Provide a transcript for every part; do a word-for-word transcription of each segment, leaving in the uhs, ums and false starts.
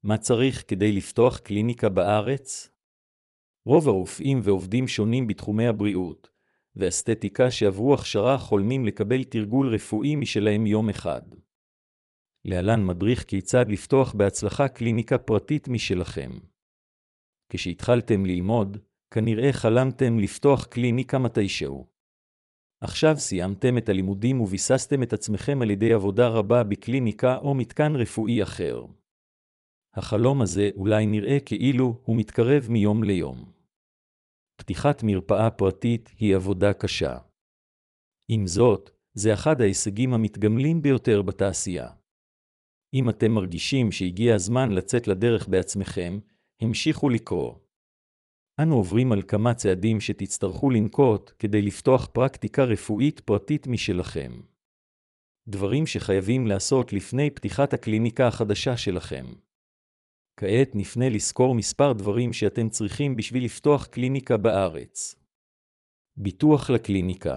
מה צריך כדי לפתוח קליניקה בארץ? רוב הרופאים ועובדים שונים בתחומי הבריאות ואסתטיקה שעברו הכשרה חולמים לקבל תרגול רפואי משלהם יום אחד. להלן מדריך כיצד לפתוח בהצלחה קליניקה פרטית משלכם. כשהתחלתם ללמוד, כנראה חלמתם לפתוח קליניקה מתישהו. עכשיו סיימתם את הלימודים וביססתם את עצמכם על ידי עבודה רבה בקליניקה או מתקן רפואי אחר. החלום הזה אולי נראה כאילו הוא מתקרב מיום ליום. פתיחת מרפאה פרטית היא עבודה קשה. עם זאת, זה אחד ההישגים המתגמלים ביותר בתעשייה. אם אתם מרגישים שהגיע הזמן לצאת לדרך בעצמכם, המשיכו לקרוא. אנו עוברים על כמה צעדים שתצטרכו לנקוט כדי לפתוח פרקטיקה רפואית פרטית משלכם. דברים שחייבים לעשות לפני פתיחת הקליניקה החדשה שלכם. כעת נפנה לזכור מספר דברים שאתם צריכים בשביל לפתוח קליניקה בארץ. ביטוח לקליניקה.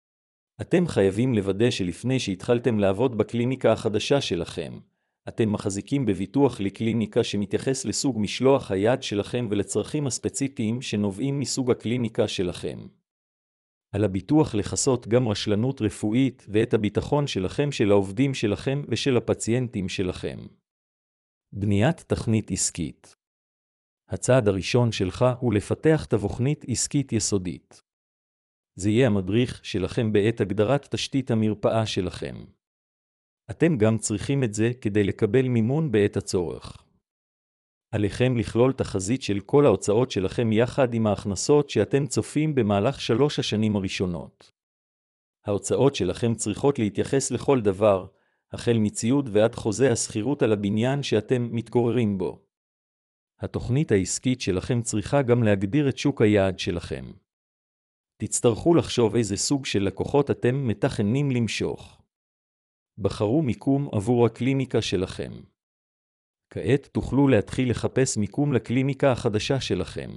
אתם חייבים לוודא שלפני שהתחלתם לעבוד בקליניקה החדשה שלכם, אתם מחזיקים בביטוח לקליניקה שמתייחס לסוג משלוח היד שלכם ולצרכים הספציפיים שנובעים מסוג הקליניקה שלכם. על הביטוח לחסות גם רשלנות רפואית ואת הביטחון שלכם, של העובדים שלכם ושל הפציינטים שלכם. בניית תוכנית עסקית. הצעד הראשון שלך הוא לפתח תוכנית עסקית יסודית. זה יהיה המדריך שלכם בעת הגדרת תשתית המרפאה שלכם. אתם גם צריכים את זה כדי לקבל מימון בעת הצורך. עליכם לכלול תחזית של כל ההוצאות שלכם יחד עם ההכנסות שאתם צופים במהלך שלוש השנים הראשונות. ההוצאות שלכם צריכות להתייחס לכל דבר, החל מציוד ועד חוזה השכירות על הבניין שאתם מתגוררים בו. התוכנית העסקית שלכם צריכה גם להגדיר את שוק היעד שלכם. תצטרכו לחשוב איזה סוג של לקוחות אתם מתכננים למשוך. בחרו מיקום עבור הקליניקה שלכם. כעת תוכלו להתחיל לחפש מיקום לקליניקה החדשה שלכם.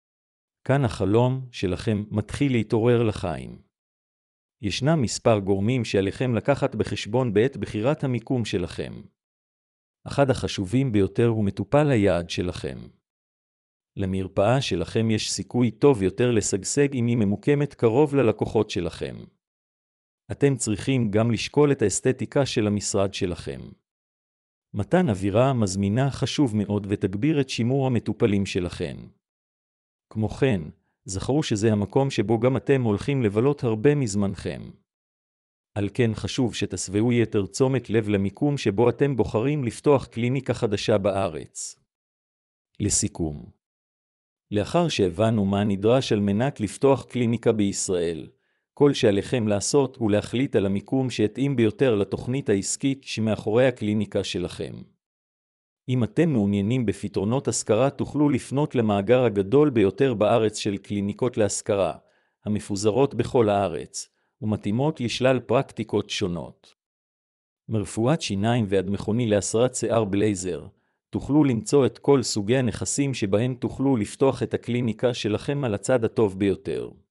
כאן החלום שלכם מתחיל להתעורר לחיים. ישנם מספר גורמים שעליכם לקחת בחשבון בעת בחירת המיקום שלכם. אחד החשובים ביותר הוא מטופל היעד שלכם. למרפאה שלכם יש סיכוי טוב יותר לשגשג אם היא ממוקמת קרוב ללקוחות שלכם. אתם צריכים גם לשקול את האסתטיקה של המשרד שלכם. מתן אווירה מזמינה חשוב מאוד ותגביר את שימור המטופלים שלכם. כמו כן, זכרו שזה המקום שבו גם אתם הולכים לבלות הרבה מזמנכם. על כן חשוב שתסבעו יתר תשומת לב למיקום שבו אתם בוחרים לפתוח קליניקה חדשה בארץ. לסיכום, לאחר שהבנו מה נדרש על מנת לפתוח קליניקה בישראל, כל שעליכם לעשות הוא להחליט על המיקום שיתאים ביותר לתוכנית העסקית שמאחורי הקליניקה שלכם. אם אתם מעוניינים בפתרונות השכרה, תוכלו לפנות למאגר הגדול ביותר בארץ של קליניקות להשכרה, המפוזרות בכל הארץ, ומתאימות לשלל פרקטיקות שונות. מרפואת שיניים ועד מכוני להסרת שיער בלייזר, תוכלו למצוא את כל סוגי הנכסים שבהם תוכלו לפתוח את הקליניקה שלכם על הצד הטוב ביותר.